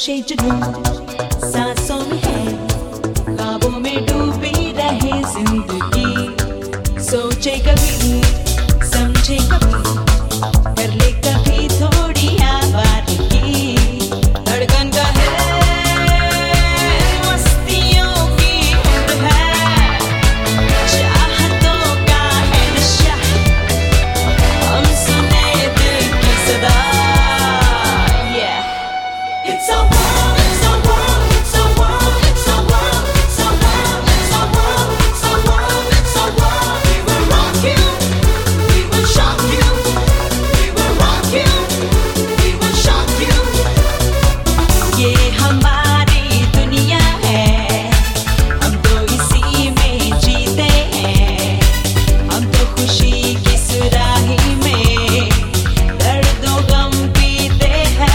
जोशे जुनून सांसों में है, ख्वाबों में डूबी रहे जिंदगी। सोचे कभी समझे कभी, कर ले कभी थोड़ी आवारगी। धड़कन का है मस्तियों की उम्र है, चाहतों का है नशा, हम सुने दिल की सदा। It's a world, it's a world, it's a world, it's a world, it's a world, it's a world, it's a world, it's a world. We will rock you, we will shock you, we will rock you, we will shock you. ये हमारी दुनिया है, हम तो इसी में जीते हैं, हम तो खुशी की सुराही में दर्दों गम पीते हैं।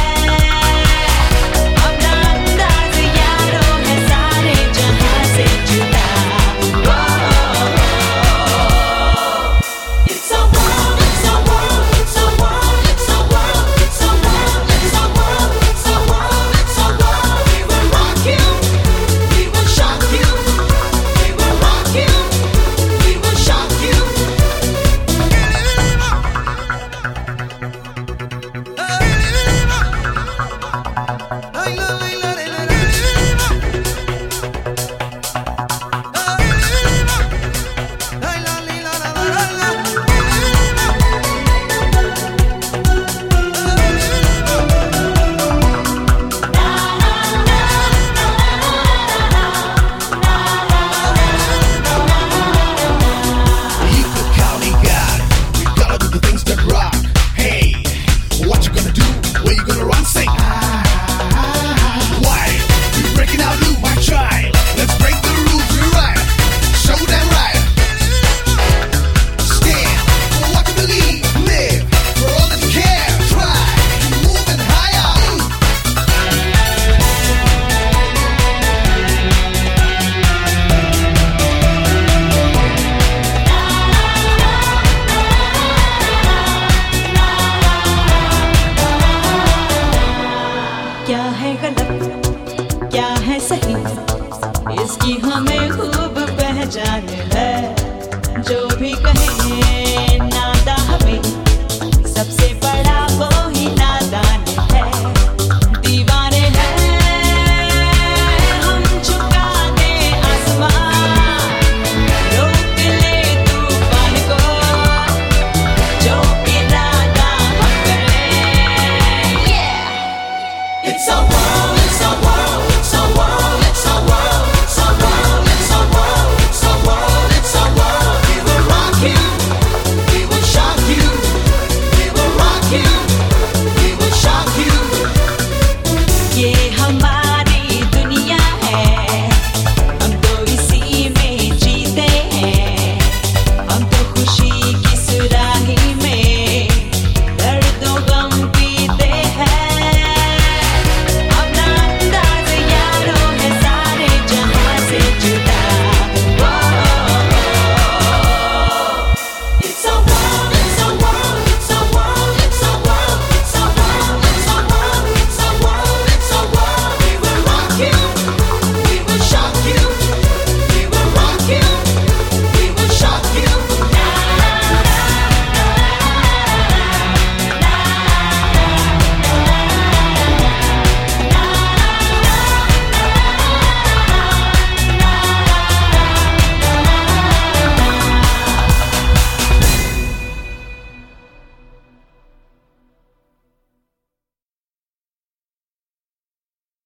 क्या है गलत क्या है सही, इसकी हमें खूब पहचान है। जो भी कहे नादा हमें सबसे